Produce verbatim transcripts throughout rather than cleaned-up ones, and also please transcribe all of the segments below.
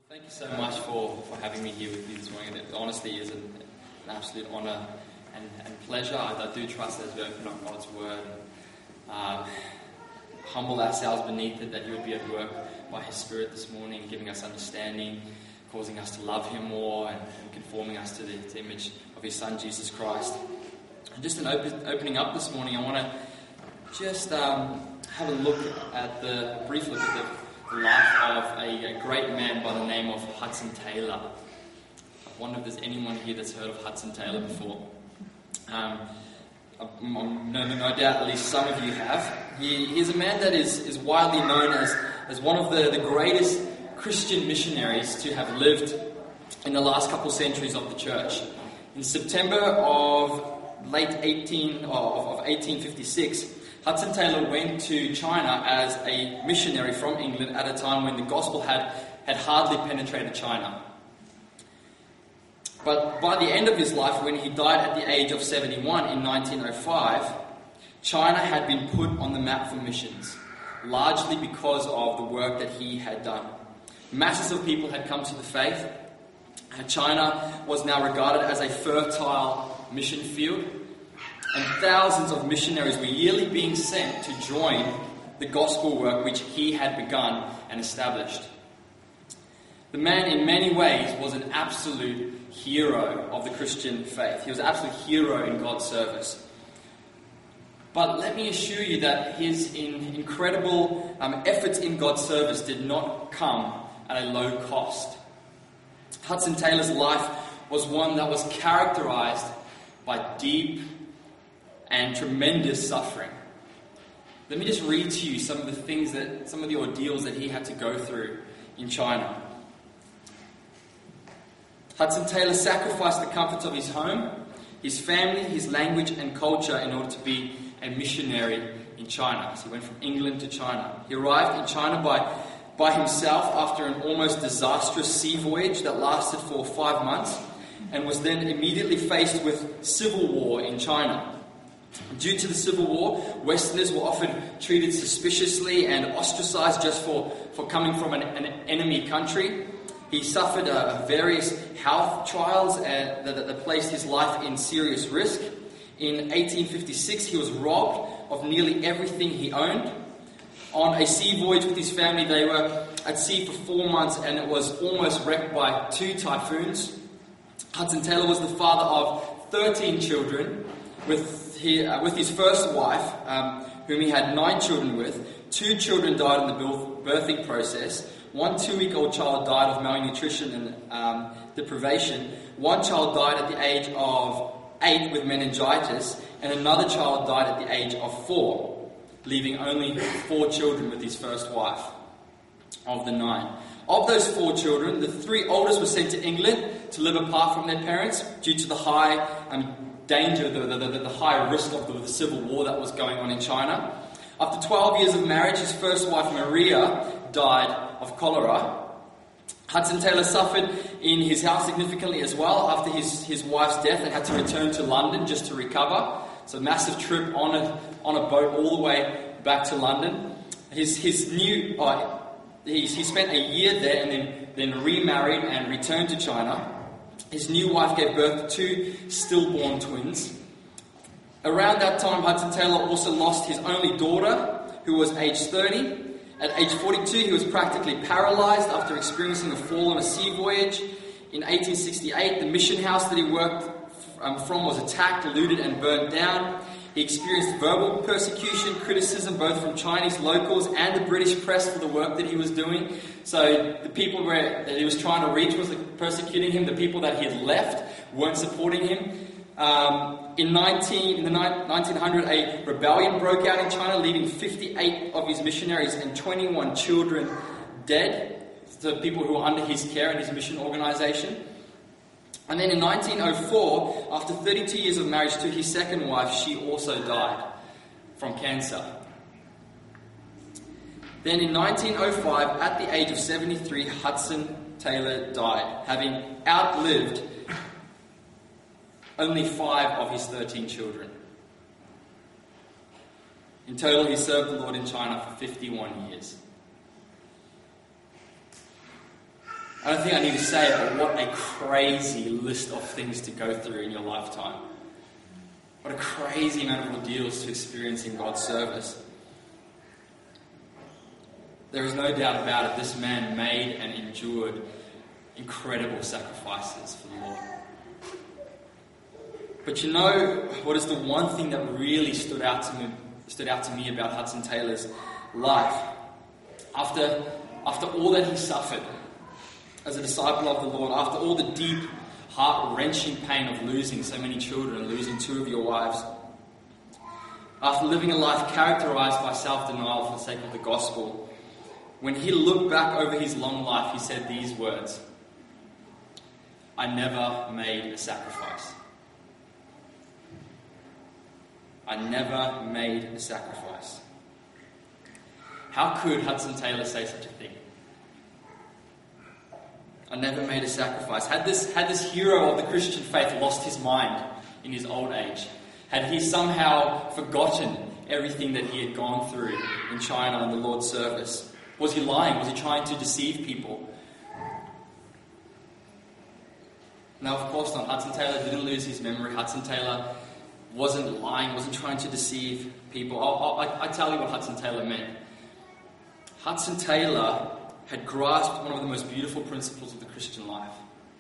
Thank you so much for, for having me here with you this morning. It honestly is an, an absolute honour and, and pleasure. I, I do trust that as we open up God's Word and um, humble ourselves beneath it, that He would be at work by His Spirit this morning, giving us understanding, causing us to love Him more, and, and conforming us to the, to the image of His Son, Jesus Christ. And just in open, opening up this morning, I want to just um, have a look at the, a brief look at the The life of a, a great man by the name of Hudson Taylor. I wonder if there's anyone here that's heard of Hudson Taylor before. Um, I'm, no, no doubt at least some of you have. He, he's a man that is, is widely known as, as one of the, the greatest Christian missionaries to have lived in the last couple centuries of the church. In September of late eighteen of, of eighteen fifty-six, Hudson Taylor went to China as a missionary from England at a time when the gospel had, had hardly penetrated China. But by the end of his life, when he died at the age of seventy-one in nineteen oh five, China had been put on the map for missions, largely because of the work that he had done. Masses of people had come to the faith. China was now regarded as a fertile mission field. And thousands of missionaries were yearly being sent to join the gospel work which he had begun and established. The man, in many ways, was an absolute hero of the Christian faith. He was an absolute hero in God's service. But let me assure you that his in, incredible um, efforts in God's service did not come at a low cost. Hudson Taylor's life was one that was characterized by deep and tremendous suffering. Let me just read to you some of the things that, some of the ordeals that he had to go through in China. Hudson Taylor sacrificed the comforts of his home, his family, his language and culture in order to be a missionary in China. So he went from England to China. He arrived in China by, by himself after an almost disastrous sea voyage that lasted for five months and was then immediately faced with civil war in China. Due to the Civil War, Westerners were often treated suspiciously and ostracized just for, for coming from an, an enemy country. He suffered uh, various health trials uh, that, that placed his life in serious risk. In eighteen fifty-six, he was robbed of nearly everything he owned. On a sea voyage with his family, they were at sea for four months and it was almost wrecked by two typhoons. Hudson Taylor was the father of thirteen children, with He, uh, with his first wife, um, whom he had nine children with. Two children died in the birthing process. One two-week-old child died of malnutrition and um, deprivation. One child died at the age of eight with meningitis, and another child died at the age of four, leaving only four children with his first wife of the nine. Of those four children, the three oldest were sent to England to live apart from their parents due to the high um, danger, the, the, the, the high risk of the, the civil war that was going on in China. After twelve years of marriage, his first wife, Maria, died of cholera. Hudson Taylor suffered in his health significantly as well after his, his wife's death and had to return to London just to recover. So a massive trip on a, on a boat all the way back to London. His, his new, uh, he, he spent a year there and then, then remarried and returned to China. His new wife gave birth to two stillborn twins. Around that time, Hudson Taylor also lost his only daughter, who was aged thirty. At age forty-two, he was practically paralyzed after experiencing a fall on a sea voyage. In eighteen sixty-eight, the mission house that he worked um, from was attacked, looted and burnt down. He experienced verbal persecution, criticism both from Chinese locals and the British press for the work that he was doing. So the people where, that he was trying to reach was persecuting him. The people that he had left weren't supporting him. Um, in, nineteen, in the nineteen hundred, a rebellion broke out in China, leaving fifty-eight of his missionaries and twenty-one children dead. So people who were under his care and his mission organization. And then in nineteen oh four, after thirty-two years of marriage to his second wife, she also died from cancer. Then in nineteen oh five, at the age of seventy-three, Hudson Taylor died, having outlived only five of his thirteen children. In total, he served the Lord in China for fifty-one years. I don't think I need to say it, but what a crazy list of things to go through in your lifetime. What a crazy amount of ordeals to experience in God's service. There is no doubt about it, this man made and endured incredible sacrifices for the Lord. But you know what is the one thing that really stood out to me, stood out to me about Hudson Taylor's life? After, after all that he suffered as a disciple of the Lord, after all the deep, heart-wrenching pain of losing so many children, losing two of your wives, after living a life characterized by self-denial for the sake of the gospel, when he looked back over his long life, he said these words: "I never made a sacrifice. I never made a sacrifice." How could Hudson Taylor say such a thing? I never made a sacrifice. Had this, had this hero of the Christian faith lost his mind in his old age? Had he somehow forgotten everything that he had gone through in China and the Lord's service? Was he lying? Was he trying to deceive people? No, of course not. Hudson Taylor didn't lose his memory. Hudson Taylor wasn't lying, wasn't trying to deceive people. I'll, I'll, I tell you what Hudson Taylor meant. Hudson Taylor had grasped one of the most beautiful principles of the Christian life.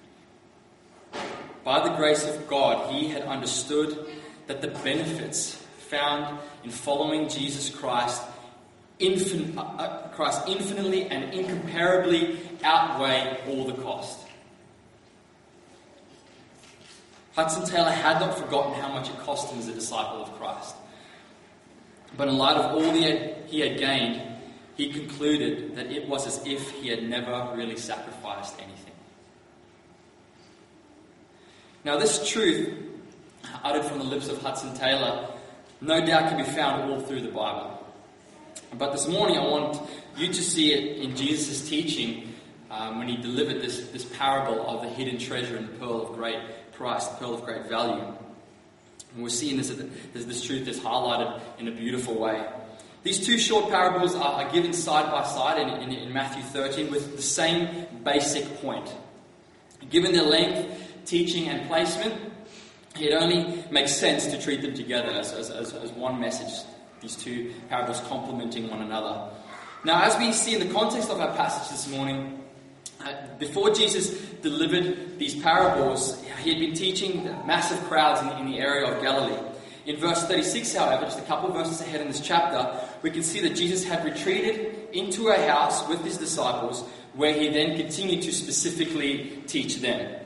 By the grace of God, he had understood that the benefits found in following Jesus Christ, infin- uh, Christ infinitely and incomparably outweigh all the cost. Hudson Taylor had not forgotten how much it cost him as a disciple of Christ. But in light of all he had, he had gained, he concluded that it was as if he had never really sacrificed anything. Now, this truth, uttered from the lips of Hudson Taylor, no doubt can be found all through the Bible. But this morning I want you to see it in Jesus' teaching um, when he delivered this, this parable of the hidden treasure and the pearl of great price, the pearl of great value. And we're seeing this, this, this truth that's highlighted in a beautiful way. These two short parables are, are given side by side in, in, in Matthew thirteen with the same basic point. Given their length, teaching and placement, it only makes sense to treat them together as, as, as, as one message, these two parables complementing one another. Now, as we see in the context of our passage this morning, uh, before Jesus delivered these parables, he had been teaching massive crowds in, in the area of Galilee. In verse thirty-six, however, just a couple of verses ahead in this chapter, we can see that Jesus had retreated into a house with his disciples, where he then continued to specifically teach them.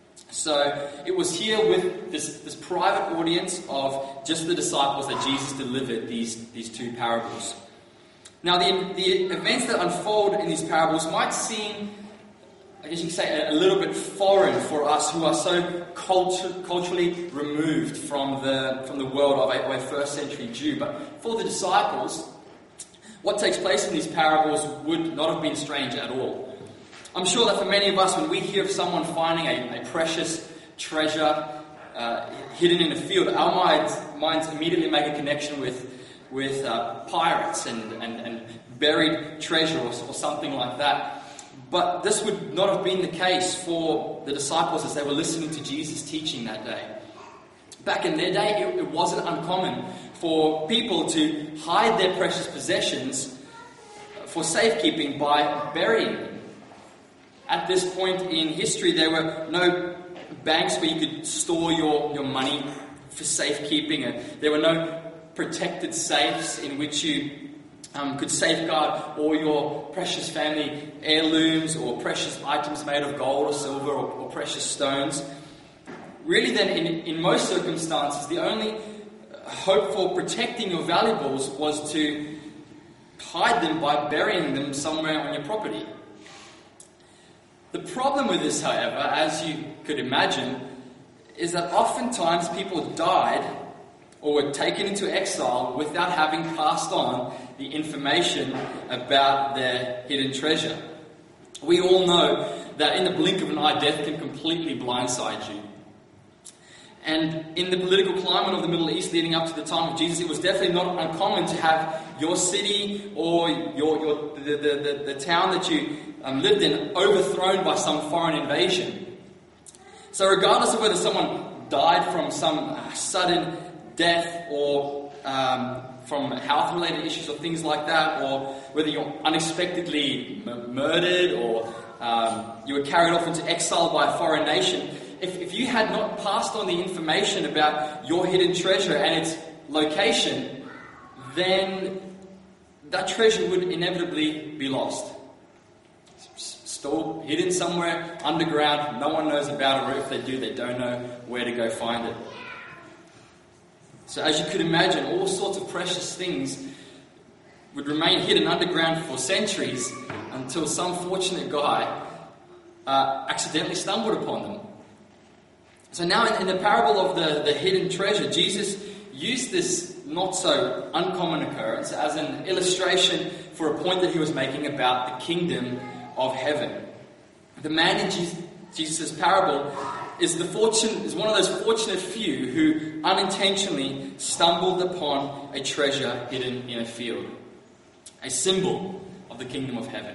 So it was here with this, this private audience of just the disciples that Jesus delivered these, these two parables. Now, the, the events that unfold in these parables might seem, I guess you could say, a, a little bit foreign for us who are so culture, culturally removed from the, from the world of a, of a first century Jew. But for the disciples, what takes place in these parables would not have been strange at all. I'm sure that for many of us, when we hear of someone finding a, a precious treasure uh, hidden in a field, our minds, minds immediately make a connection with, with uh, pirates and, and, and buried treasure or, or something like that. But this would not have been the case for the disciples as they were listening to Jesus teaching that day. Back in their day, it, it wasn't uncommon for people to hide their precious possessions for safekeeping by burying them. At this point in history, there were no banks where you could store your, your money for safekeeping. And there were no protected safes in which you um, could safeguard all your precious family heirlooms or precious items made of gold or silver or, or precious stones. Really then, in, in most circumstances, the only hope for protecting your valuables was to hide them by burying them somewhere on your property. The problem with this, however, as you could imagine, is that oftentimes people died or were taken into exile without having passed on the information about their hidden treasure. We all know that in the blink of an eye, death can completely blindside you. And in the political climate of the Middle East leading up to the time of Jesus, it was definitely not uncommon to have your city or your, your the, the, the, the town that you um, lived in overthrown by some foreign invasion. So regardless of whether someone died from some uh, sudden death or um, from health-related issues or things like that, or whether you're unexpectedly m- murdered or um, you were carried off into exile by a foreign nation, If, if you had not passed on the information about your hidden treasure and its location, then that treasure would inevitably be lost. S- stored, hidden somewhere underground, no one knows about it, or if they do, they don't know where to go find it. So as you could imagine, all sorts of precious things would remain hidden underground for centuries until some fortunate guy uh, accidentally stumbled upon them. So now in, in the parable of the, the hidden treasure, Jesus used this not so uncommon occurrence as an illustration for a point that he was making about the kingdom of heaven. The man in Jesus, Jesus' parable is the fortune is one of those fortunate few who unintentionally stumbled upon a treasure hidden in a field, a symbol of the kingdom of heaven.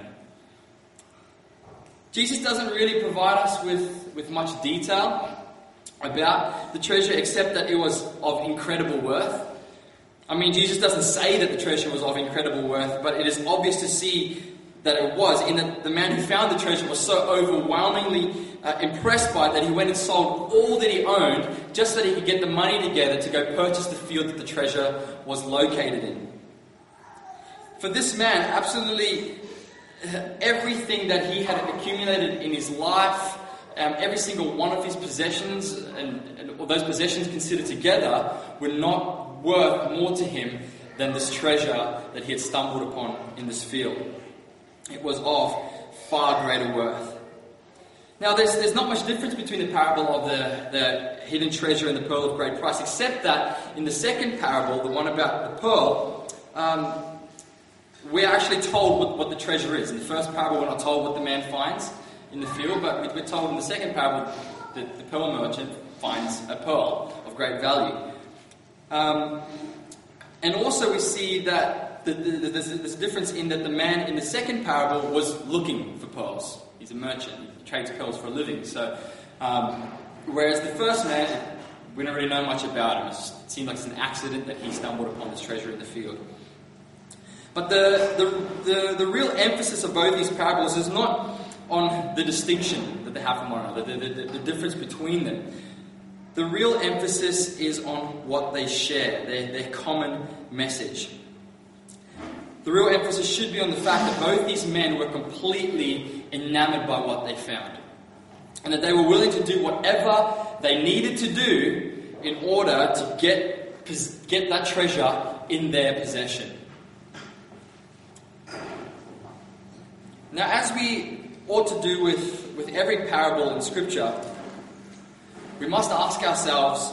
Jesus doesn't really provide us with, with much detail about the treasure, except that it was of incredible worth. I mean, Jesus doesn't say that the treasure was of incredible worth, but it is obvious to see that it was, in that the man who found the treasure was so overwhelmingly uh, impressed by it that he went and sold all that he owned just so that he could get the money together to go purchase the field that the treasure was located in. For this man, absolutely everything that he had accumulated in his life, Um, every single one of his possessions, and, and or those possessions considered together, were not worth more to him than this treasure that he had stumbled upon in this field. It was of far greater worth. Now, there's there's not much difference between the parable of the, the hidden treasure and the pearl of great price, except that in the second parable, the one about the pearl, um, we're actually told what, what the treasure is. In the first parable, we're not told what the man finds in the field, but we're told in the second parable that the pearl merchant finds a pearl of great value. Um, and also we see that the, the, the, there's, there's a difference in that the man in the second parable was looking for pearls. He's a merchant, he trades pearls for a living. So, um, whereas the first man, we don't really know much about him. It seemed like it's an accident that he stumbled upon this treasure in the field. But the, the, the, the real emphasis of both these parables is not on the distinction that they have from one another, the, the, the difference between them. The real emphasis is on what they share, their, their common message. The real emphasis should be on the fact that both these men were completely enamored by what they found, and that they were willing to do whatever they needed to do in order to get, get that treasure in their possession. Now, as we ought to do with, with every parable in Scripture, we must ask ourselves,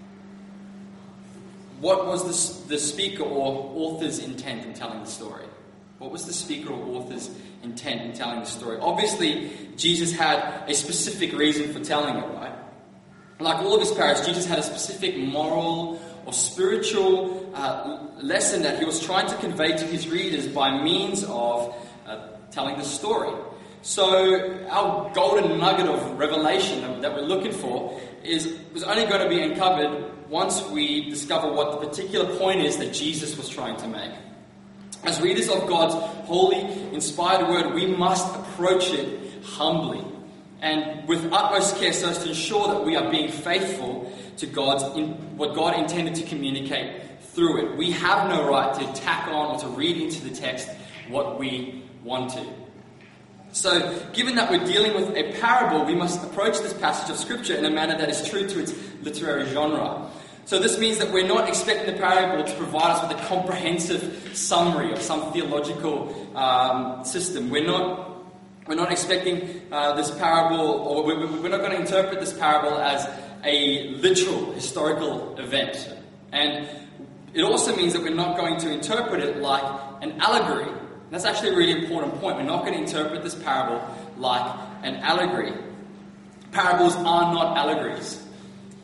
what was the, the speaker or author's intent in telling the story? What was the speaker or author's intent in telling the story? Obviously, Jesus had a specific reason for telling it, right? Like all of his parables, Jesus had a specific moral or spiritual uh, lesson that he was trying to convey to his readers by means of uh, telling the story. So our golden nugget of revelation that we're looking for is was only going to be uncovered once we discover what the particular point is that Jesus was trying to make. As readers of God's holy, inspired word, we must approach it humbly and with utmost care so as to ensure that we are being faithful to God's in, what God intended to communicate through it. We have no right to tack on or to read into the text what we want to. So, given that we're dealing with a parable, we must approach this passage of Scripture in a manner that is true to its literary genre. So this means that we're not expecting the parable to provide us with a comprehensive summary of some theological um, system. We're not we're not expecting uh, this parable, or we're, we're not going to interpret this parable as a literal historical event. And it also means that we're not going to interpret it like an allegory. That's actually a really important point. We're not going to interpret this parable like an allegory. Parables are not allegories.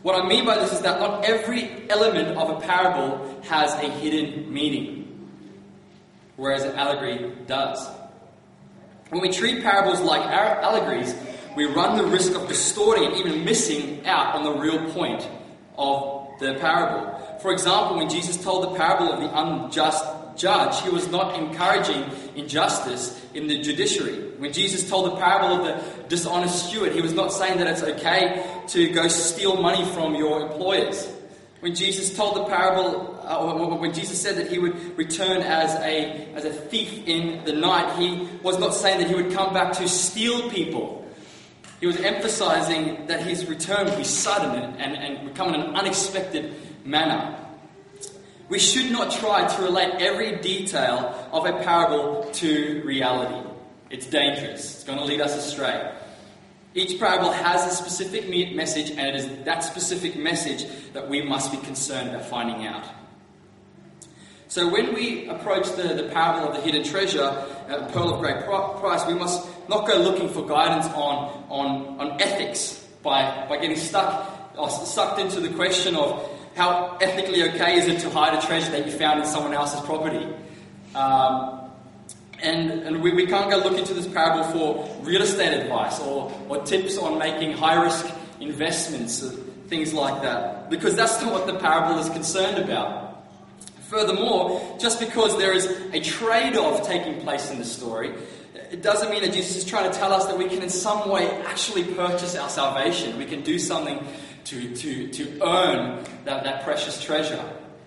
What I mean by this is that not every element of a parable has a hidden meaning, whereas an allegory does. When we treat parables like allegories, we run the risk of distorting and even missing out on the real point of the parable. For example, when Jesus told the parable of the unjust judge, he was not encouraging injustice in the judiciary. When Jesus told the parable of the dishonest steward, he was not saying that it's okay to go steal money from your employers. When Jesus told the parable, uh, when Jesus said that he would return as a as a thief in the night, he was not saying that he would come back to steal people. He was emphasizing that his return would be sudden and, and, and would come in an unexpected manner. We should not try to relate every detail of a parable to reality. It's dangerous. It's going to lead us astray. Each parable has a specific message, and it is that specific message that we must be concerned about finding out. So when we approach the, the parable of the hidden treasure, uh, pearl of great price, we must not go looking for guidance on, on, on ethics by, by getting stuck or sucked into the question of how ethically okay is it to hide a treasure that you found in someone else's property. Um, and and we, we can't go look into this parable for real estate advice or, or tips on making high-risk investments, things like that, because that's not what the parable is concerned about. Furthermore, just because there is a trade-off taking place in the story, it doesn't mean that Jesus is trying to tell us that we can in some way actually purchase our salvation. We can do something to, to, to earn that, that precious treasure.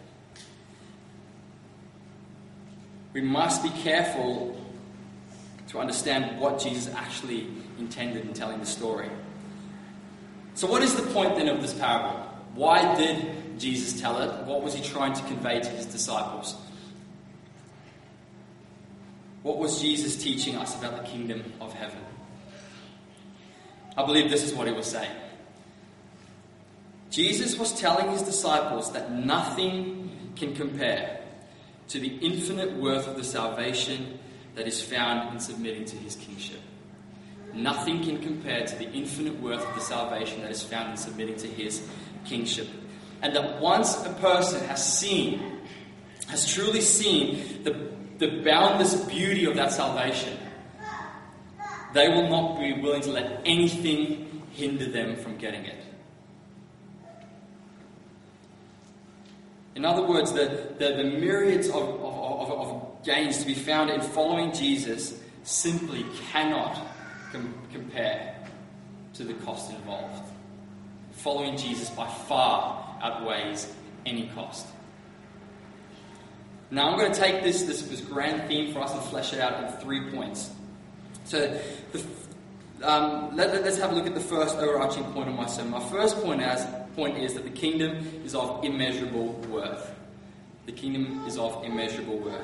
We must be careful to understand what Jesus actually intended in telling the story. So what is the point then of this parable? Why did Jesus tell it? What was he trying to convey to his disciples? What was Jesus teaching us about the kingdom of heaven? I believe this is what he was saying. Jesus was telling his disciples that nothing can compare to the infinite worth of the salvation that is found in submitting to his kingship. Nothing can compare to the infinite worth of the salvation that is found in submitting to his kingship. And that once a person has seen, has truly seen the, the boundless beauty of that salvation, they will not be willing to let anything hinder them from getting it. In other words, the, the, the myriads of, of, of, of gains to be found in following Jesus simply cannot com- compare to the cost involved. Following Jesus by far outweighs any cost. Now I'm going to take this, this, this grand theme for us and flesh it out in three points. So the, um, let, let's have a look at the first overarching point of my sermon. My first point as point is that the kingdom is of immeasurable worth. The kingdom is of immeasurable worth.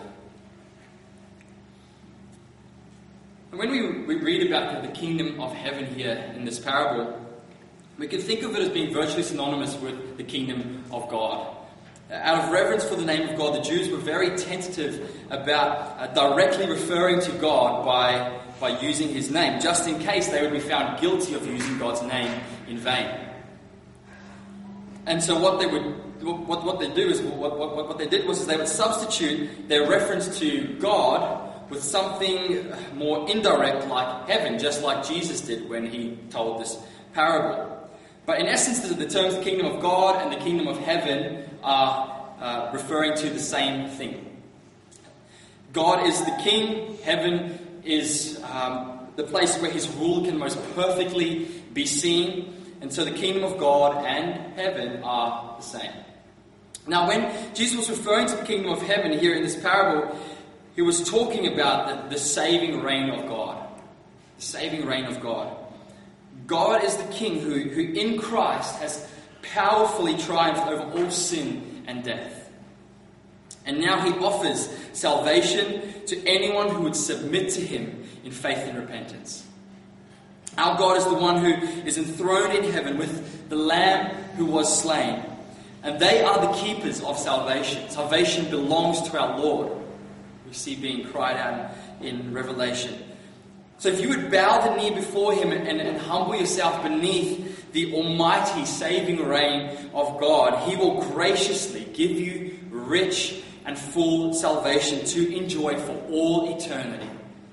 And when we, we read about the, the kingdom of heaven here in this parable, we can think of it as being virtually synonymous with the kingdom of God. Out of reverence for the name of God, the Jews were very tentative about uh, directly referring to God by, by using his name, just in case they would be found guilty of using God's name in vain. And so what they would, what, what they do is, what, what, what they did was is they would substitute their reference to God with something more indirect like heaven, just like Jesus did when he told this parable. But in essence, the, the terms the kingdom of God and the kingdom of heaven are uh, referring to the same thing. God is the king, heaven is um, the place where his rule can most perfectly be seen. And so the kingdom of God and heaven are the same. Now, when Jesus was referring to the kingdom of heaven here in this parable, he was talking about the, the saving reign of God. The saving reign of God. God is the king who, who in Christ has powerfully triumphed over all sin and death. And now he offers salvation to anyone who would submit to him in faith and repentance. Our God is the one who is enthroned in heaven with the Lamb who was slain. And they are the keepers of salvation. Salvation belongs to our Lord. We see being cried out in Revelation. So if you would bow the knee before him and, and, and humble yourself beneath the almighty saving reign of God, He will graciously give you rich and full salvation to enjoy for all eternity.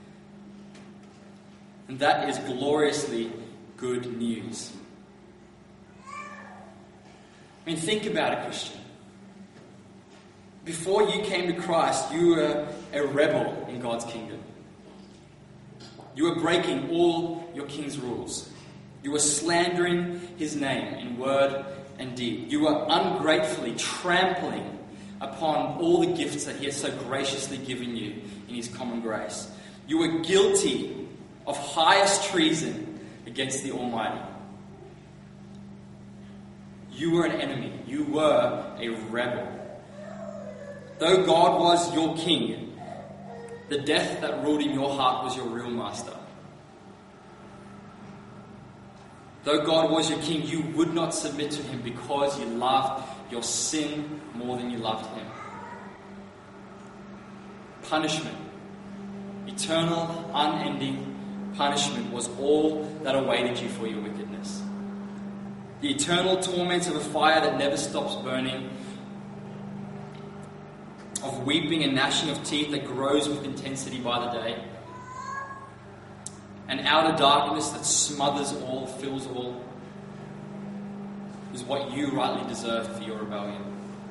And that is gloriously good news. I mean, think about it, Christian. Before you came to Christ, you were a rebel in God's kingdom. You were breaking all your king's rules. You were slandering His name in word and deed. You were ungratefully trampling upon all the gifts that He has so graciously given you in His common grace. You were guilty of highest treason against the Almighty. You were an enemy. You were a rebel. Though God was your king, the death that ruled in your heart was your real master. Though God was your king, you would not submit to Him because you loved your sin more than you loved Him. Punishment, eternal, unending punishment was all that awaited you for your wickedness. The eternal torments of a fire that never stops burning, of weeping and gnashing of teeth that grows with intensity by the day, an outer darkness that smothers all, fills all, is what you rightly deserve for your rebellion.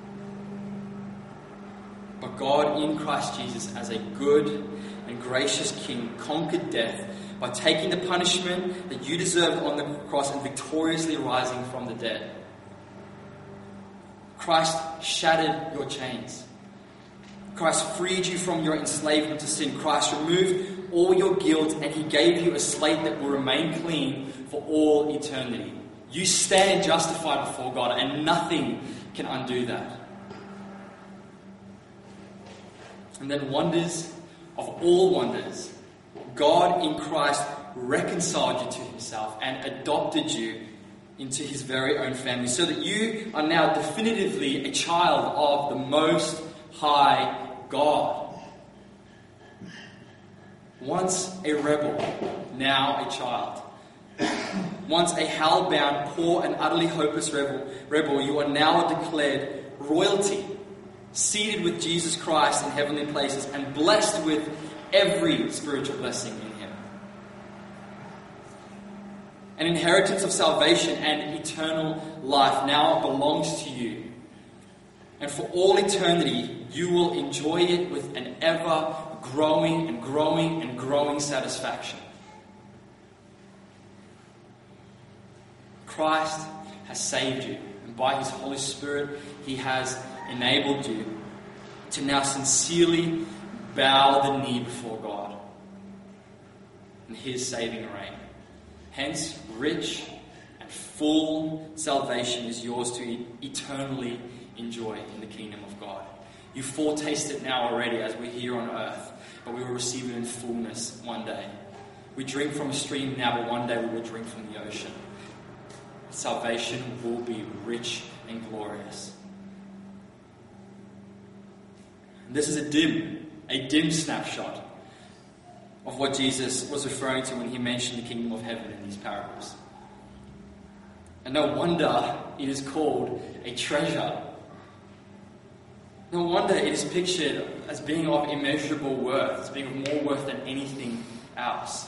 But God in Christ Jesus, as a good and gracious King, conquered death by taking the punishment that you deserved on the cross and victoriously rising from the dead. Christ shattered your chains. Christ freed you from your enslavement to sin. Christ removed all your guilt, and He gave you a slate that will remain clean for all eternity. You stand justified before God, and nothing can undo that. And then wonders of all wonders, God in Christ reconciled you to Himself and adopted you into His very own family, so that you are now definitively a child of the Most High God. Once a rebel, now a child. Once a hell-bound, poor and utterly hopeless rebel, rebel, you are now declared royalty, seated with Jesus Christ in heavenly places and blessed with every spiritual blessing in Him. An inheritance of salvation and eternal life now belongs to you. And for all eternity, you will enjoy it with an ever growing and growing and growing satisfaction. Christ has saved you, and by His Holy Spirit, He has enabled you to now sincerely bow the knee before God in His saving reign. Hence, rich and full salvation is yours to eternally enjoy in the kingdom of God. You foretaste it now already as we're here on earth, but we will receive it in fullness one day. We drink from a stream now, but one day we will drink from the ocean. Salvation will be rich and glorious. This is a dim, a dim snapshot of what Jesus was referring to when He mentioned the kingdom of heaven in these parables. And no wonder it is called a treasure. No wonder it is pictured as being of immeasurable worth, as being of more worth than anything else.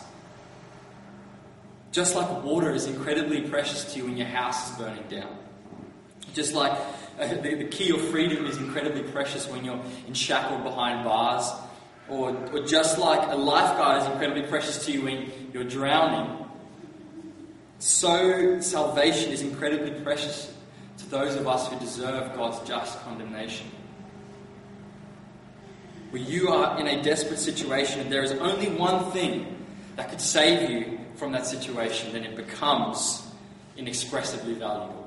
Just like water is incredibly precious to you when your house is burning down. Just like uh, the, the key of freedom is incredibly precious when you're enshackled behind bars. Or, or just like a lifeguard is incredibly precious to you when you're drowning. So salvation is incredibly precious to those of us who deserve God's just condemnation. Where you are in a desperate situation and there is only one thing that could save you from that situation, then it becomes inexpressibly valuable.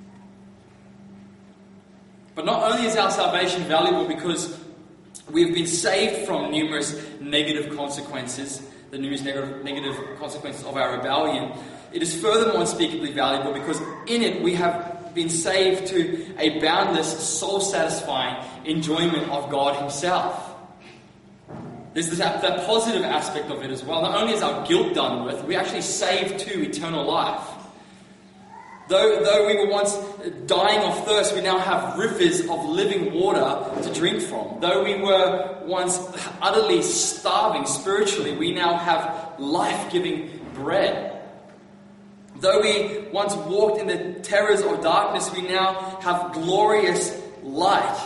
But not only is our salvation valuable because we've been saved from numerous negative consequences, the numerous negative, negative consequences of our rebellion, it is furthermore unspeakably valuable because in it we have been saved to a boundless, soul-satisfying enjoyment of God Himself. There's this, that positive aspect of it as well. Not only is our guilt done with, we're actually saved to eternal life. Though, though we were once dying of thirst, we now have rivers of living water to drink from. Though we were once utterly starving spiritually, we now have life-giving bread. Though we once walked in the terrors of darkness, we now have glorious light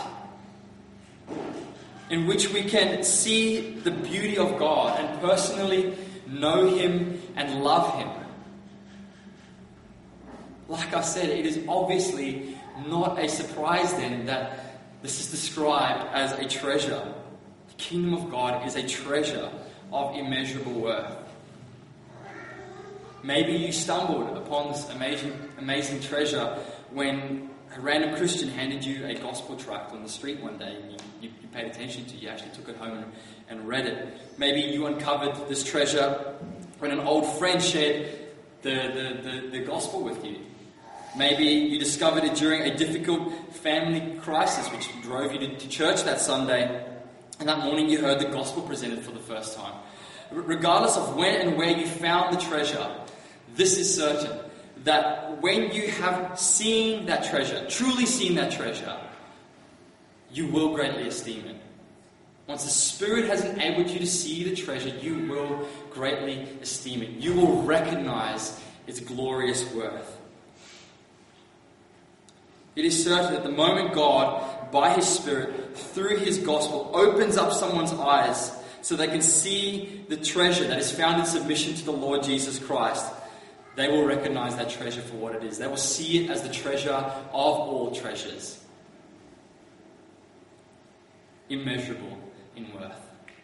in which we can see the beauty of God and personally know Him and love Him. Like I said, it is obviously not a surprise then that this is described as a treasure. The kingdom of God is a treasure of immeasurable worth. Maybe you stumbled upon this amazing, amazing treasure when a random Christian handed you a gospel tract on the street one day and you, you, you paid attention to it. You actually took it home and, and read it. Maybe you uncovered this treasure when an old friend shared the, the, the, the gospel with you. Maybe you discovered it during a difficult family crisis which drove you to, to church that Sunday, and that morning you heard the gospel presented for the first time. R- regardless of when and where you found the treasure, this is certain, that when you have seen that treasure, truly seen that treasure, you will greatly esteem it. Once the Spirit has enabled you to see the treasure, you will greatly esteem it. You will recognize its glorious worth. It is certain that the moment God, by His Spirit, through His gospel, opens up someone's eyes so they can see the treasure that is found in submission to the Lord Jesus Christ, they will recognize that treasure for what it is. They will see it as the treasure of all treasures. Immeasurable in worth.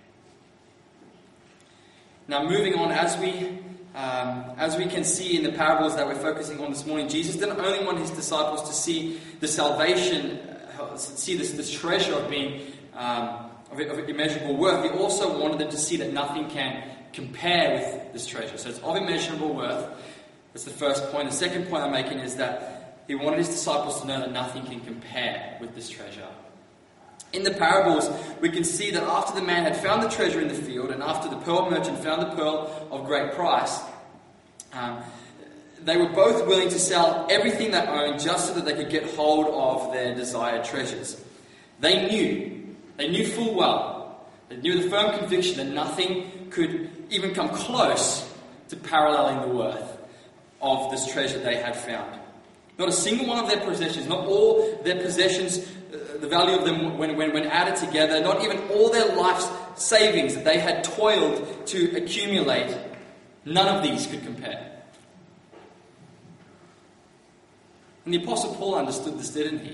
Now moving on, as we um, as we can see in the parables that we're focusing on this morning, Jesus didn't only want His disciples to see the salvation, uh, see this, this treasure of being um, of, of immeasurable worth. He also wanted them to see that nothing can compare with this treasure. So it's of immeasurable worth. That's the first point. The second point I'm making is that He wanted His disciples to know that nothing can compare with this treasure. In the parables, we can see that after the man had found the treasure in the field, and after the pearl merchant found the pearl of great price, um, they were both willing to sell everything they owned just so that they could get hold of their desired treasures. They knew, they knew full well, they knew the firm conviction that nothing could even come close to paralleling the worth of this treasure they had found. Not a single one of their possessions, not all their possessions, uh, the value of them when, when, when added together, not even all their life's savings that they had toiled to accumulate, none of these could compare. And the Apostle Paul understood this, didn't he?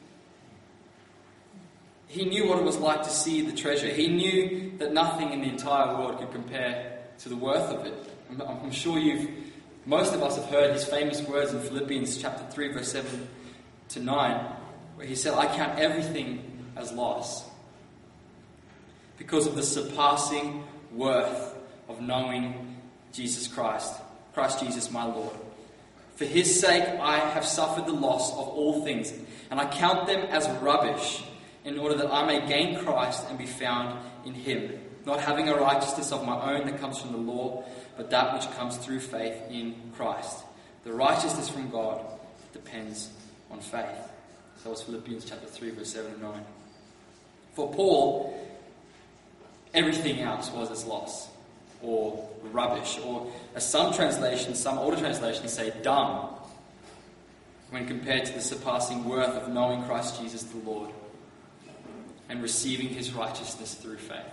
He knew what it was like to see the treasure. He knew that nothing in the entire world could compare to the worth of it. I'm, I'm sure you've Most of us have heard his famous words in Philippians chapter three, verse seven to nine, where he said, "I count everything as loss because of the surpassing worth of knowing Jesus Christ, Christ Jesus my Lord. For His sake I have suffered the loss of all things, and I count them as rubbish, in order that I may gain Christ and be found in Him, not having a righteousness of my own that comes from the law, but that which comes through faith in Christ. The righteousness from God depends on faith." So it's Philippians chapter three, verse seven and nine. For Paul, everything else was its loss, or rubbish, or as some translations, some older translations say, dumb, when compared to the surpassing worth of knowing Christ Jesus the Lord and receiving His righteousness through faith.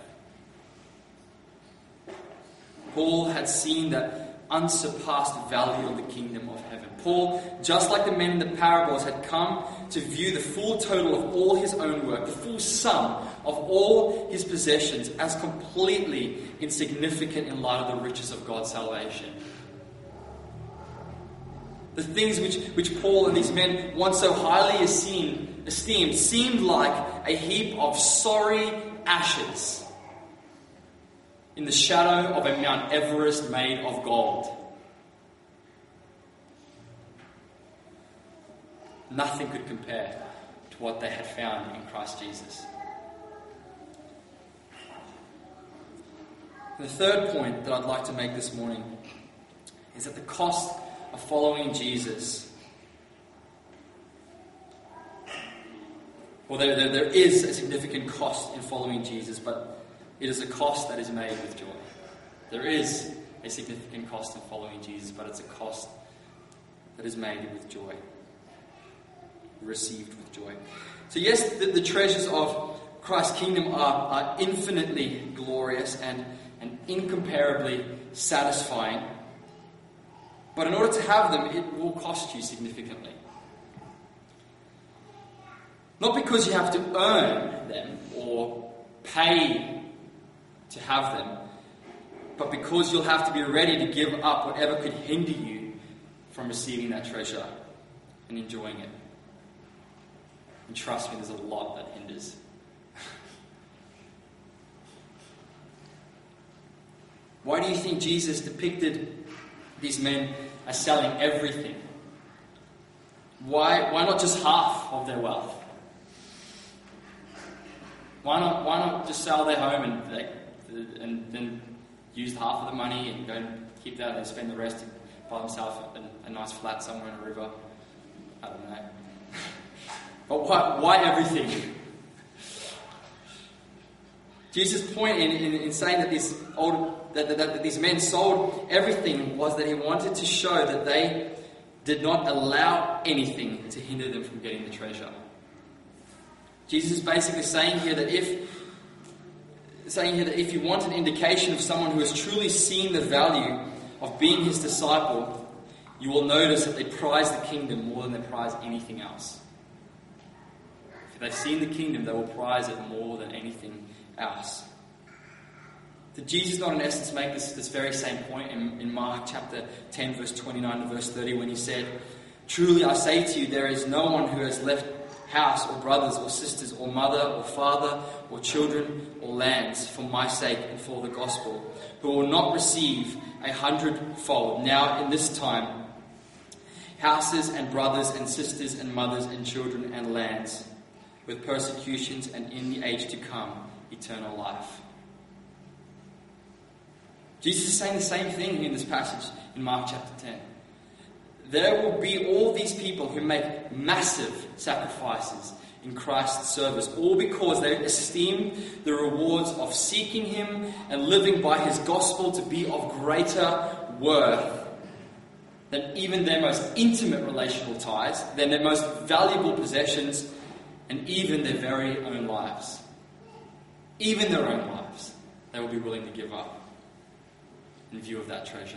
Paul had seen that unsurpassed value of the kingdom of heaven. Paul, just like the men in the parables, had come to view the full total of all his own work, the full sum of all his possessions, as completely insignificant in light of the riches of God's salvation. The things which, which Paul and these men once so highly esteemed, esteemed seemed like a heap of sorry ashes in the shadow of a Mount Everest made of gold. Nothing could compare to what they had found in Christ Jesus. The third point that I'd like to make this morning is that the cost of following Jesus Well, there, there, there is a significant cost in following Jesus, but it is a cost that is made with joy. There is a significant cost in following Jesus, but it's a cost that is made with joy, received with joy. So yes, the, the treasures of Christ's kingdom are, are infinitely glorious and, and incomparably satisfying, but in order to have them, it will cost you significantly. Not because you have to earn them or pay to have them, but because you'll have to be ready to give up whatever could hinder you from receiving that treasure and enjoying it. And trust me, there's a lot that hinders. Why do you think Jesus depicted these men as selling everything? Why, why not just half of their wealth? Why not, why not just sell their home and, like, and then use half of the money and go and keep that and spend the rest by themselves in a nice flat somewhere in a river? I don't know. But why, why everything? Jesus' point in, in, in saying that, this old, that, that, that these men sold everything was that he wanted to show that they did not allow anything to hinder them from getting the treasure. Jesus is basically saying here that if saying here that if you want an indication of someone who has truly seen the value of being his disciple, you will notice that they prize the kingdom more than they prize anything else. If they've seen the kingdom, they will prize it more than anything else. Did Jesus not in essence make this, this very same point in, in Mark chapter ten, verse twenty-nine to verse thirty, when he said, "Truly I say to you, there is no one who has left house or brothers or sisters or mother or father or children or lands for my sake and for the gospel, who will not receive a hundredfold now in this time houses and brothers and sisters and mothers and children and lands, with persecutions, and in the age to come eternal life." Jesus is saying the same thing in this passage in Mark chapter ten. There will be all these people who make massive sacrifices in Christ's service, all because they esteem the rewards of seeking him and living by his gospel to be of greater worth than even their most intimate relational ties, than their most valuable possessions, and even their very own lives. Even their own lives, they will be willing to give up in view of that treasure.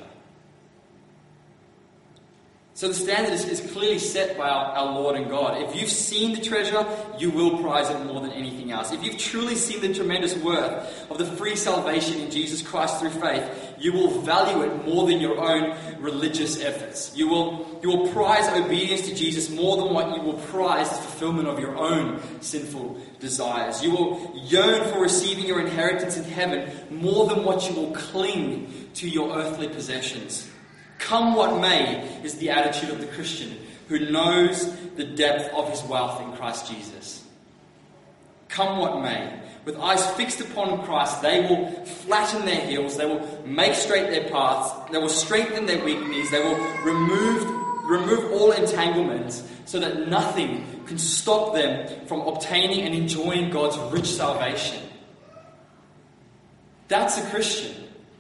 So the standard is, is clearly set by our, our Lord and God. If you've seen the treasure, you will prize it more than anything else. If you've truly seen the tremendous worth of the free salvation in Jesus Christ through faith, you will value it more than your own religious efforts. You will, you will prize obedience to Jesus more than what you will prize the fulfillment of your own sinful desires. You will yearn for receiving your inheritance in heaven more than what you will cling to your earthly possessions. Come what may is the attitude of the Christian who knows the depth of his wealth in Christ Jesus. Come what may. With eyes fixed upon Christ, they will flatten their heels, they will make straight their paths, they will strengthen their weak knees, they will remove, remove all entanglements so that nothing can stop them from obtaining and enjoying God's rich salvation. That's a Christian.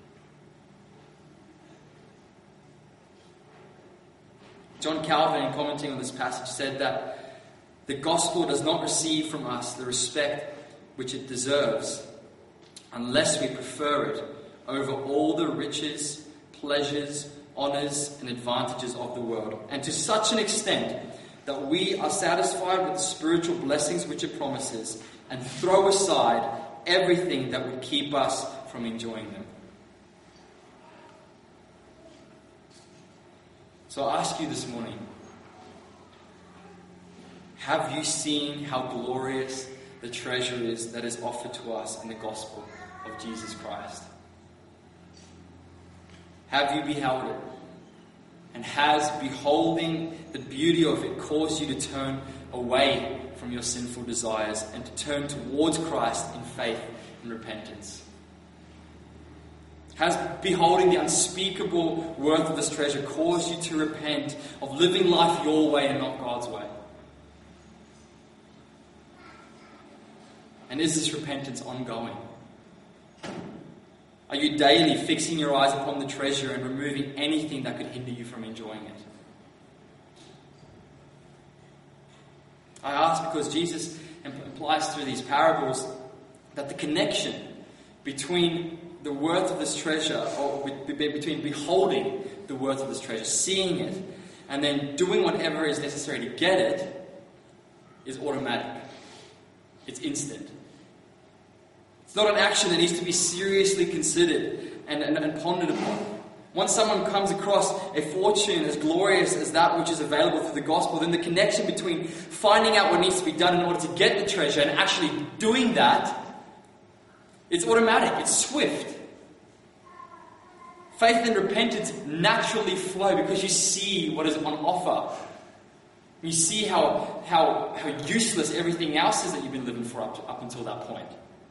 John Calvin, in commenting on this passage, said that the gospel does not receive from us the respect which it deserves unless we prefer it over all the riches, pleasures, honours and advantages of the world, and to such an extent that we are satisfied with the spiritual blessings which it promises and throw aside everything that would keep us from enjoying them. So I ask you this morning, have you seen how glorious the treasure is that is offered to us in the gospel of Jesus Christ? Have you beheld it? And has beholding the beauty of it caused you to turn away from your sinful desires and to turn towards Christ in faith and repentance? Has beholding the unspeakable worth of this treasure caused you to repent of living life your way and not God's way? And is this repentance ongoing? Are you daily fixing your eyes upon the treasure and removing anything that could hinder you from enjoying it? I ask because Jesus implies through these parables that the connection between the worth of this treasure, or between beholding the worth of this treasure, seeing it, and then doing whatever is necessary to get it, is automatic. It's instant. It's not an action that needs to be seriously considered and, and, and pondered upon. Once someone comes across a fortune as glorious as that which is available through the gospel, then the connection between finding out what needs to be done in order to get the treasure and actually doing that, it's automatic, it's swift. Faith and repentance naturally flow because you see what is on offer. You see how, how, how useless everything else is that you've been living for up, to, up until that point.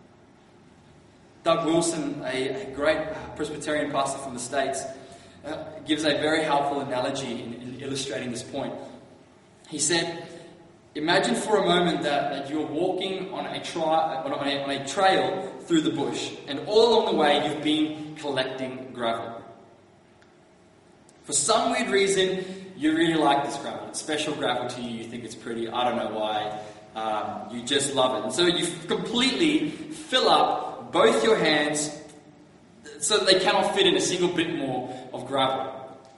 Doug Wilson, a, a great Presbyterian pastor from the States, uh, gives a very helpful analogy in, in illustrating this point. He said, imagine for a moment that, that you're walking on a, tri- on, a, on a trail through the bush, and all along the way you've been collecting gravel. For some weird reason, you really like this gravel. It's special gravel to you. You think it's pretty. I don't know why. Um, you just love it. And so you completely fill up both your hands so that they cannot fit in a single bit more of gravel.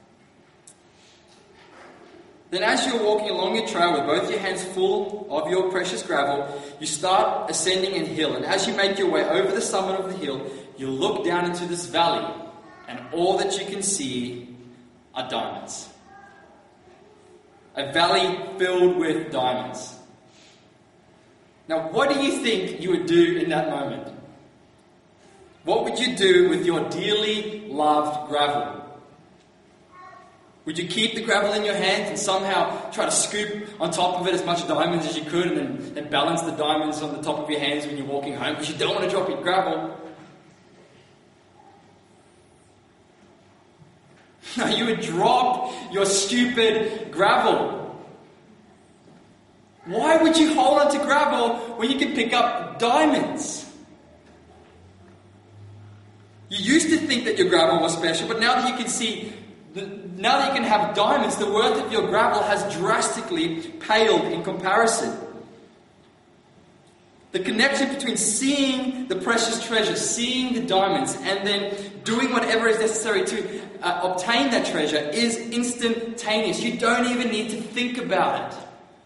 Then as you're walking along your trail with both your hands full of your precious gravel, you start ascending a hill. And as you make your way over the summit of the hill, you look down into this valley, and all that you can see are diamonds. A valley filled with diamonds. Now, what do you think you would do in that moment? What would you do with your dearly loved gravel? Would you keep the gravel in your hands and somehow try to scoop on top of it as much diamonds as you could, and then, then balance the diamonds on the top of your hands when you're walking home because you don't want to drop your gravel? No, you would drop your stupid gravel. Why would you hold on to gravel when you can pick up diamonds? You used to think that your gravel was special, but now that you can see, now that you can have diamonds, the worth of your gravel has drastically paled in comparison. The connection between seeing the precious treasure, seeing the diamonds, and then doing whatever is necessary to uh, obtain that treasure is instantaneous. You don't even need to think about it.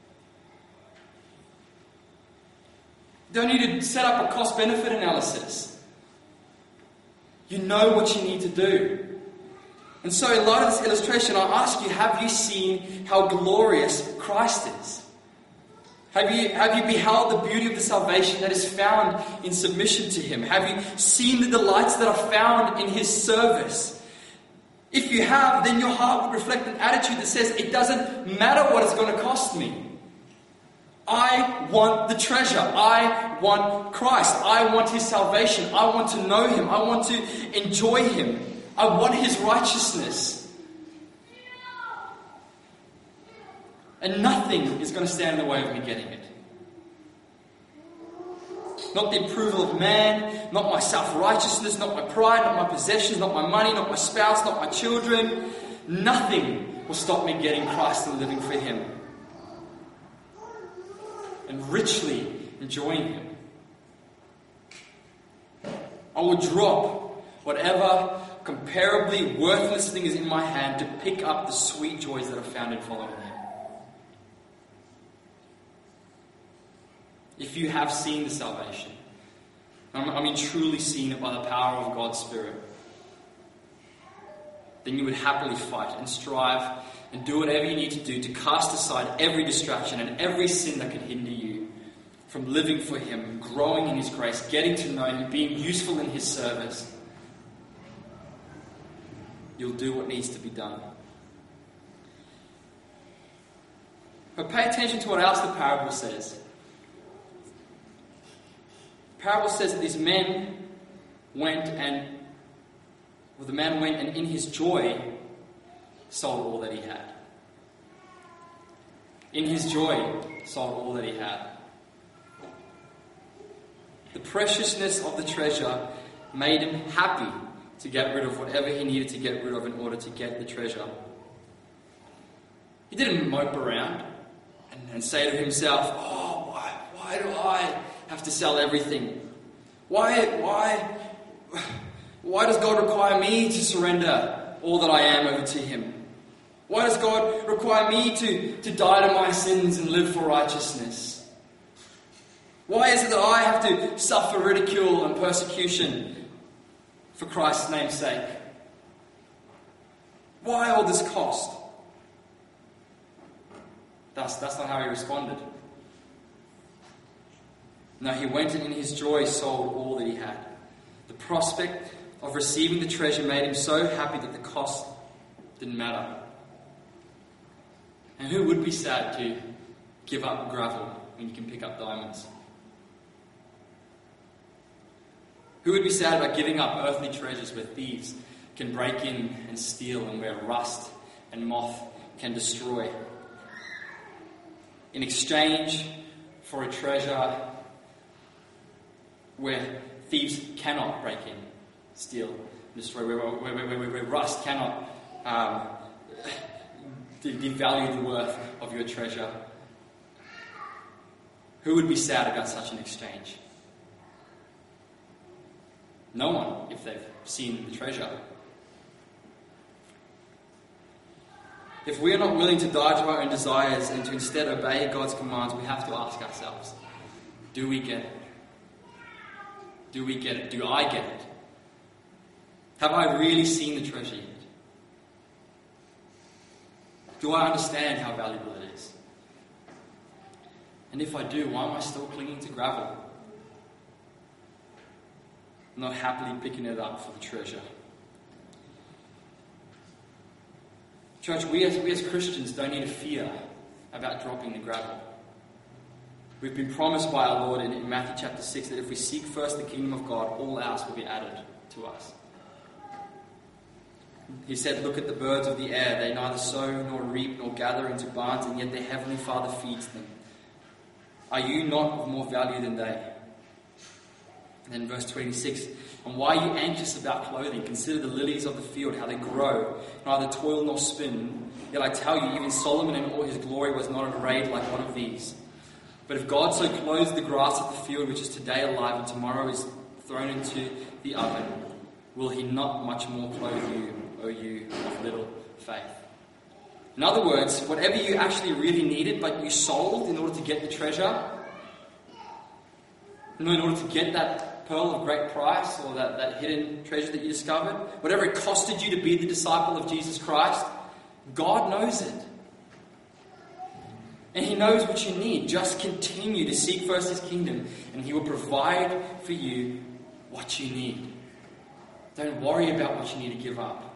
You don't need to set up a cost-benefit analysis. You know what you need to do. And so in light of this illustration, I ask you, have you seen how glorious Christ is? Have you, have you beheld the beauty of the salvation that is found in submission to Him? Have you seen the delights that are found in His service? If you have, then your heart would reflect an attitude that says, it doesn't matter what it's going to cost me. I want the treasure. I want Christ. I want His salvation. I want to know Him. I want to enjoy Him. I want His righteousness. And nothing is going to stand in the way of me getting it. Not the approval of man, not my self-righteousness, not my pride, not my possessions, not my money, not my spouse, not my children. Nothing will stop me getting Christ and living for Him. And richly enjoying Him. I will drop whatever comparably worthless thing is in my hand to pick up the sweet joys that are found in following Him. If you have seen the salvation, I mean truly seen it by the power of God's Spirit, then you would happily fight and strive and do whatever you need to do to cast aside every distraction and every sin that could hinder you from living for Him, growing in His grace, getting to know Him, being useful in His service. You'll do what needs to be done. But pay attention to what else the parable says. The parable says that these men went and, well, the man went and in his joy sold all that he had. In his joy sold all that he had. The preciousness of the treasure made him happy to get rid of whatever he needed to get rid of in order to get the treasure. He didn't mope around and, and say to himself, oh, why, why do I have to sell everything? Why, why, why does God require me to surrender all that I am over to him? Why does God require me to, to die to my sins and live for righteousness? Why is it that I have to suffer ridicule and persecution for Christ's name's sake? Why all this cost? That's, that's not how he responded. No, he went and in his joy sold all that he had. The prospect of receiving the treasure made him so happy that the cost didn't matter. And who would be sad to give up gravel when you can pick up diamonds? Who would be sad about giving up earthly treasures where thieves can break in and steal and where rust and moth can destroy? In exchange for a treasure where thieves cannot break in, steal, and destroy, where, where, where, where, where rust cannot um, devalue the worth of your treasure. Who would be sad about such an exchange? No one, if they've seen the treasure. If we are not willing to die to our own desires and to instead obey God's commands, we have to ask ourselves, do we get it? Do we get it? Do I get it? Have I really seen the treasure yet? Do I understand how valuable it is? And if I do, why am I still clinging to gravel? Not happily picking it up for the treasure. Church, we as, we as Christians don't need to fear about dropping the gravel. We've been promised by our Lord in, in Matthew chapter six that if we seek first the kingdom of God, all else will be added to us. He said, look at the birds of the air. They neither sow nor reap nor gather into barns, and yet their heavenly Father feeds them. Are you not of more value than they? And then verse twenty-six, and why are you anxious about clothing? Consider the lilies of the field, how they grow, neither toil nor spin. Yet I tell you, even Solomon in all his glory was not arrayed like one of these. But if God so clothes the grass of the field, which is today alive and tomorrow is thrown into the oven, will he not much more clothe you, O you of little faith? In other words, whatever you actually really needed, but you sold in order to get the treasure, in order to get that pearl of great price or that, that hidden treasure that you discovered, whatever it costed you to be the disciple of Jesus Christ, God knows it. And he knows what you need. Just continue to seek first his kingdom and he will provide for you what you need. Don't worry about what you need to give up.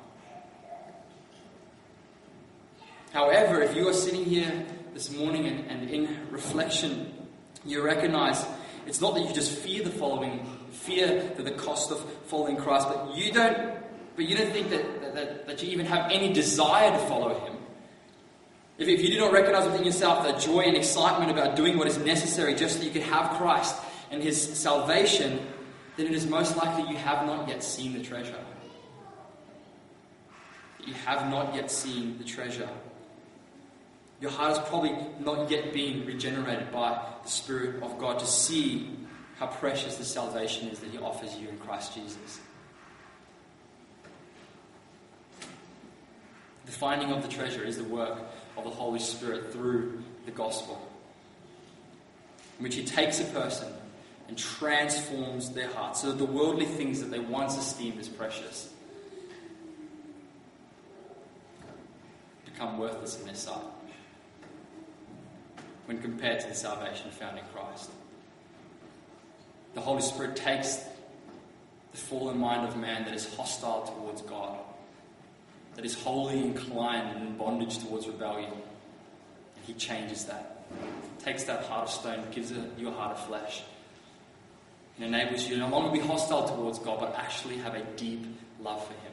However, if you are sitting here this morning and, and in reflection, you recognize it's not that you just fear the following, fear that the cost of following Christ, but you don't, but you don't think that, that, that you even have any desire to follow him. If, if you do not recognize within yourself that joy and excitement about doing what is necessary just so that you can have Christ and his salvation, then it is most likely you have not yet seen the treasure. You have not yet seen the treasure. Your heart has probably not yet been regenerated by the Spirit of God to see how precious the salvation is that he offers you in Christ Jesus. The finding of the treasure is the work of the Holy Spirit through the gospel, in which he takes a person and transforms their heart so that the worldly things that they once esteemed as precious become worthless in their sight when compared to the salvation found in Christ. The Holy Spirit takes the fallen mind of man that is hostile towards God, that is wholly inclined and in bondage towards rebellion, and he changes that. Takes that heart of stone, gives it you a heart of flesh, and enables you to no longer be hostile towards God, but actually have a deep love for him.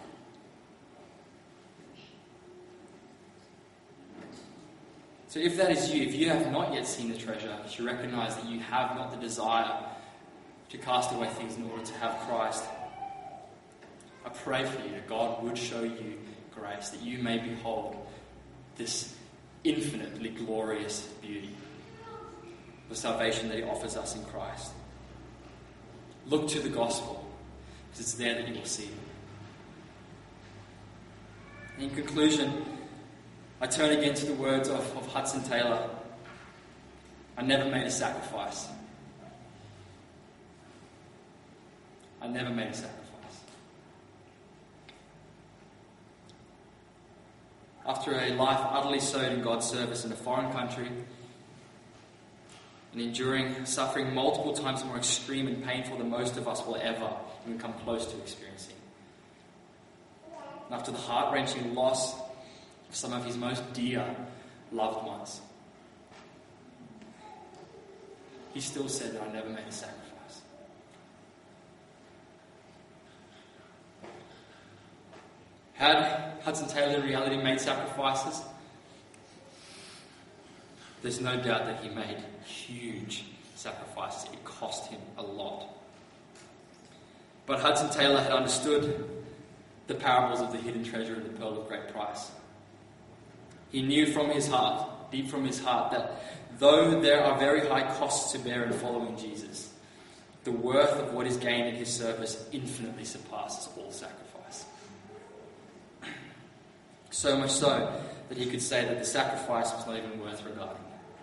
So if that is you, if you have not yet seen the treasure, if you recognize that you have not the desire to cast away things in order to have Christ. I pray for you that God would show you grace, that you may behold this infinitely glorious beauty, the salvation that he offers us in Christ. Look to the gospel, because it's there that you will see it. In conclusion, I turn again to the words of, of Hudson Taylor. I never made a sacrifice. I never made a sacrifice. After a life utterly sowed in God's service in a foreign country, and enduring suffering multiple times more extreme and painful than most of us will ever even come close to experiencing, and after the heart-wrenching loss of some of his most dear loved ones, he still said that I never made a sacrifice. Had Hudson Taylor in reality made sacrifices? There's no doubt that he made huge sacrifices. It cost him a lot. But Hudson Taylor had understood the parables of the hidden treasure and the pearl of great price. He knew from his heart, deep from his heart, that though there are very high costs to bear in following Jesus, the worth of what is gained in his service infinitely surpasses all sacrifice. So much so that he could say that the sacrifice was not even worth regarding.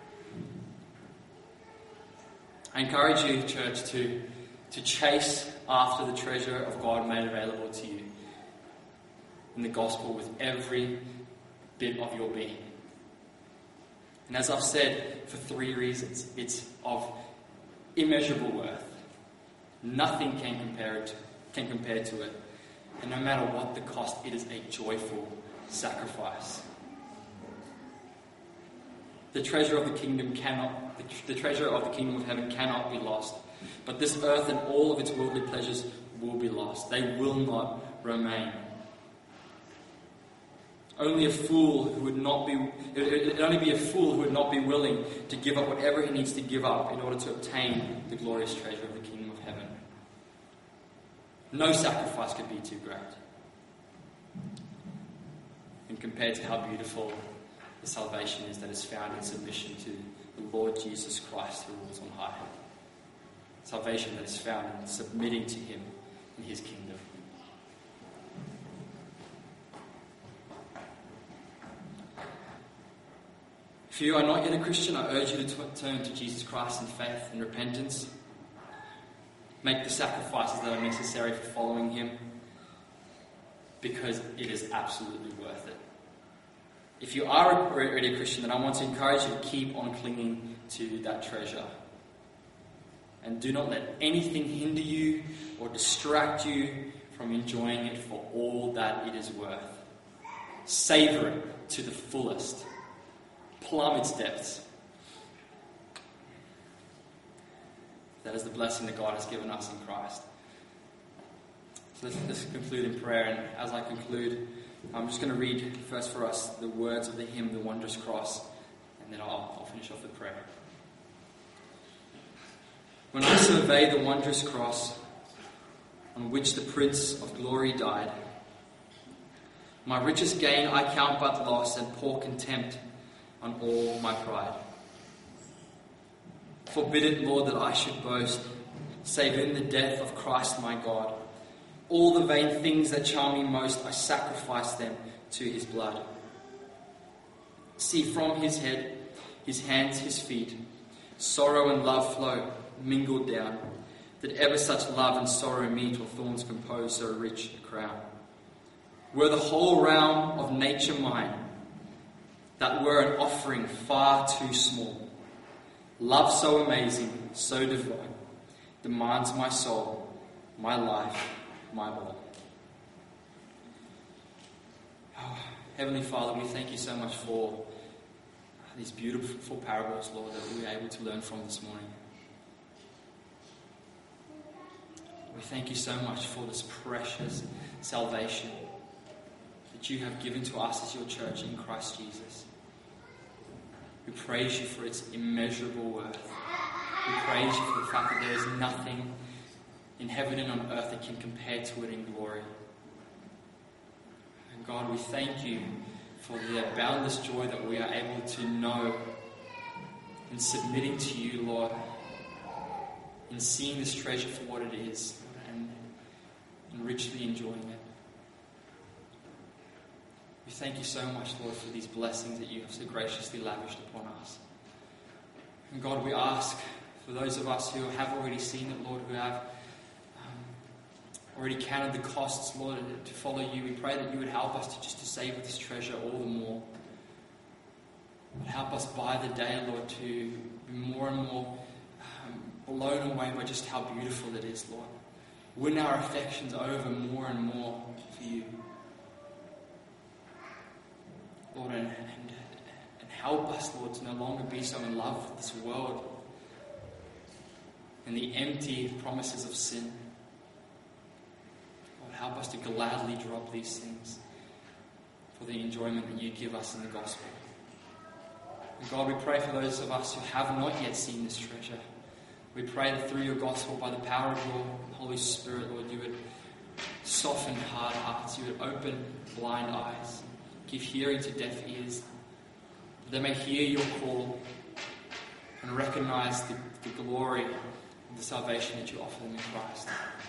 I encourage you, church, to, to chase after the treasure of God made available to you in the gospel with every bit of your being. And as I've said, for three reasons. It's of immeasurable worth. Nothing can compare it to, can compare to it. And no matter what the cost, it is a joyful sacrifice. The treasure of the kingdom cannot, the, the treasure of the kingdom of heaven cannot be lost. But this earth and all of its worldly pleasures will be lost. They will not remain. Only a fool who would not be, it would only be a fool who would not be willing to give up whatever he needs to give up in order to obtain the glorious treasure of the kingdom of heaven. No sacrifice could be too great. And compared to how beautiful the salvation is that is found in submission to the Lord Jesus Christ who rules on high. Salvation that is found in submitting to him in his kingdom. If you are not yet a Christian, I urge you to t- turn to Jesus Christ in faith and repentance. Make the sacrifices that are necessary for following him, because it is absolutely worth it. If you are already a Christian, then I want to encourage you to keep on clinging to that treasure. And do not let anything hinder you or distract you from enjoying it for all that it is worth. Savor it to the fullest. Plumb its depths. That is the blessing that God has given us in Christ. So let's, let's conclude in prayer. And as I conclude, I'm just going to read first for us the words of the hymn, The Wondrous Cross, and then I'll, I'll finish off with prayer. When I survey the wondrous cross on which the Prince of Glory died, my richest gain I count but loss and pour contempt on all my pride. Forbid it, Lord, that I should boast, save in the death of Christ my God. All the vain things that charm me most, I sacrifice them to his blood. See from his head, his hands, his feet, sorrow and love flow, mingled down, that ever such love and sorrow meet, or thorns compose so rich a crown. Were the whole realm of nature mine, that were an offering far too small. Love so amazing, so divine, demands my soul, my life, my all. Oh, Heavenly Father, we thank you so much for these beautiful parables, Lord, that we were able to learn from this morning. We thank you so much for this precious salvation that you have given to us as your church in Christ Jesus. We praise you for its immeasurable worth. We praise you for the fact that there is nothing in heaven and on earth that can compare to it in glory. And God, we thank you for the boundless joy that we are able to know in submitting to you, Lord, in seeing this treasure for what it is, and, and richly enjoying it. We thank you so much, Lord, for these blessings that you have so graciously lavished upon us. And God, we ask for those of us who have already seen it, Lord, who have um, already counted the costs, Lord, to follow you, we pray that you would help us to just to savor this treasure all the more. But help us by the day, Lord, to be more and more um, blown away by just how beautiful it is, Lord. Win our affections over more and more for you. Lord, and, and, and help us, Lord, to no longer be so in love with this world and the empty promises of sin. Lord, help us to gladly drop these things for the enjoyment that you give us in the gospel. And God, we pray for those of us who have not yet seen this treasure. We pray that through your gospel, by the power of your Holy Spirit, Lord, you would soften hard hearts, you would open blind eyes, give hearing to deaf ears, that they may hear your call and recognize the, the glory of the salvation that you offer them in Christ.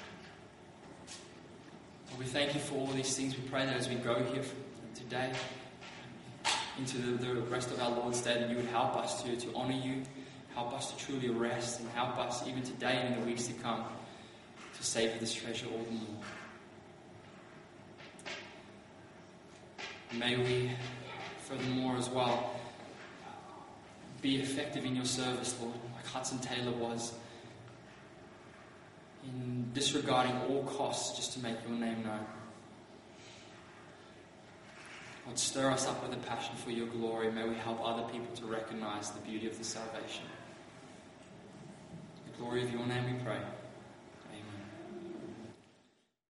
Lord, we thank you for all these things. We pray that as we go here today into the, the rest of our Lord's Day, that you would help us to, to honour you, help us to truly rest, and help us even today and in the weeks to come to savour this treasure all the more. May we, furthermore as well, be effective in your service, Lord, like Hudson Taylor was, in disregarding all costs just to make your name known. Lord, stir us up with a passion for your glory. May we help other people to recognize the beauty of the salvation. The glory of your name we pray.